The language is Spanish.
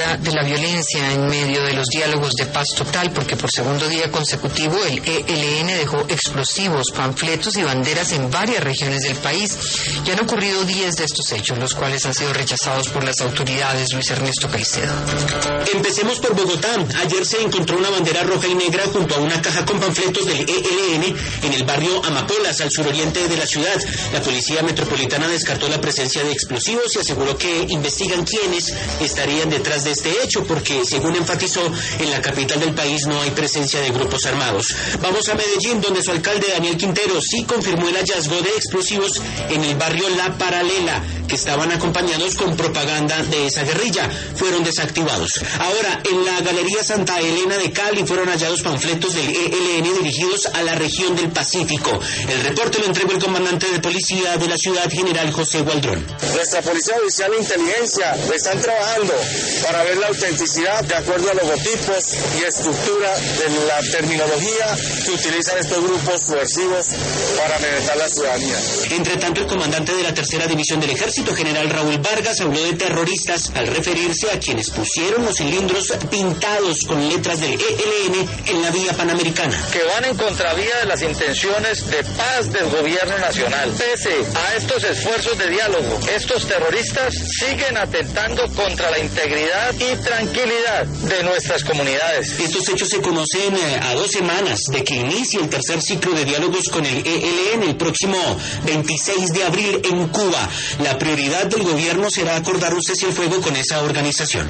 día de la violencia en medio de los diálogos de paz total, porque por segundo día consecutivo el ELN dejó explosivos, panfletos y banderas en varias regiones del país. Ya han ocurrido 10 de estos hechos, los cuales han sido rechazados por las autoridades. Luis Ernesto Caicedo. Empecemos por Bogotá. Ayer se encontró una bandera roja y negra junto a una caja con panfletos del ELN en el barrio Amapolas, al suroriente de la ciudad. La Policía Metropolitana descartó la presencia de explosivos y aseguró que investigan quiénes estarían detrás de este hecho, porque, según enfatizó, en la capital del país no hay presencia de grupos armados. Vamos a Medellín, donde su alcalde Daniel Quintero sí confirmó el hallazgo de explosivos en el barrio La Paralela, que estaban acompañados con propaganda de esa guerrilla. Fueron desactivados. Ahora, en la Galería Santa Elena de Cali fueron hallados panfletos del ELN dirigidos a la región del Pacífico. El reporte lo entregó el comandante de policía de la ciudad, general José Gualdrón. Nuestra Policía Judicial e Inteligencia están trabajando para ver la autenticidad de acuerdo a logotipos y estructura de la terminología que utilizan estos grupos subversivos para amedrentar la ciudadanía. Entre tanto, el comandante de la Tercera División del Ejército, general Raúl Vargas, habló de terroristas al referirse a quienes pusieron los cilindros pintados con letras del ELN en la vía panamericana. Que van en contravía de las intenciones de paz del gobierno nacional. Pese a estos esfuerzos de diálogo, estos terroristas siguen atentando contra la integridad y tranquilidad de nuestras comunidades. Estos hechos se conocen a 2 semanas de que inicie el tercer ciclo de diálogos con el ELN el próximo 26 de abril en Cuba. La prioridad del gobierno será acordar un cese al fuego con esa organización.